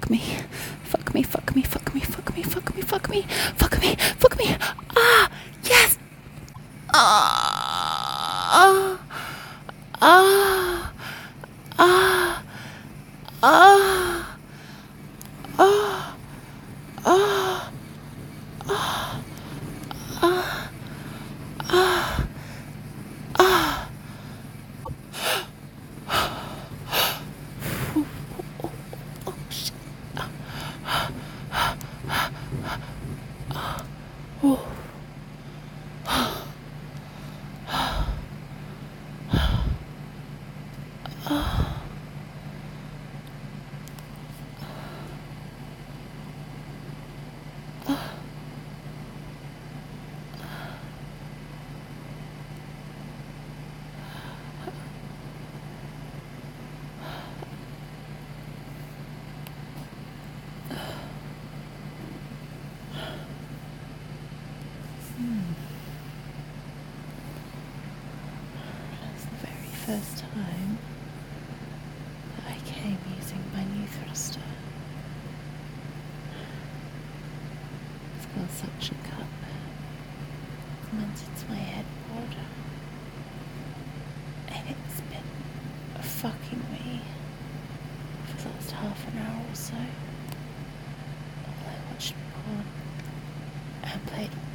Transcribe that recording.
fuck me. Fuck me, fuck me, fuck me, fuck me, fuck me, fuck me, fuck me, fuck me. Ah, yes. Ah, ah, ah, ah, ah, ah, ah, ah, ah. Oh, shit. Oh. That's the very first time that I came using my new thruster. It's got a suction cup mounted to my headboard, and it's been fucking me for the last half an hour or so. While I watched porn and played